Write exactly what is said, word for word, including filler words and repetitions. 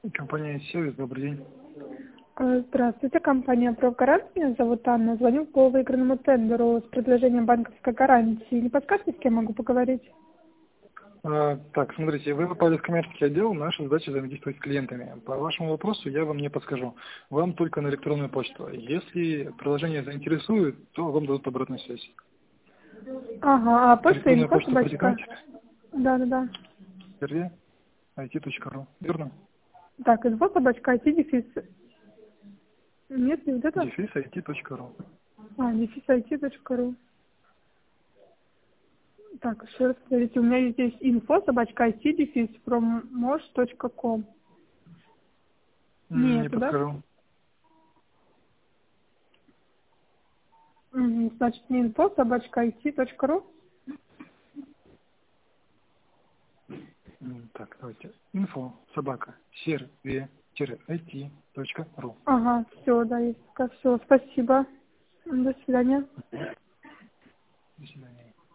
Компания «Сервис», добрый день. Э, Здравствуйте, компания «Провгарант». Меня зовут Анна. Звоню по выигранному тендеру с предложением банковской гарантии. Не подскажете, с кем могу поговорить? А, так, смотрите, вы попали в коммерческий отдел, наша задача взаимодействовать с клиентами. По вашему вопросу я вам не подскажу. Вам только на электронную почту. Если приложение заинтересует, то вам дадут обратную связь. Ага, а почта Электронная инфо почта собачка? «Практикант» Да-да-да. ай ти точка ру. Верно? Так, инфо собачка, ай ти дефис. Нет, не вот это? дефис ай ти точка ру. А, дефис ай ти точка ру. Так, еще раз смотрите, у меня есть здесь инфо собачка, ай ти дефис, промош точка ком. М, Не Нету, да? подскажу. Мгм, значит, не инфо собачка, ай ти точка ру. М, Так, давайте. Инфо, собака, серве, ай ти точка ру. Ага, все, да, есть. Все, спасибо. До свидания. До свидания.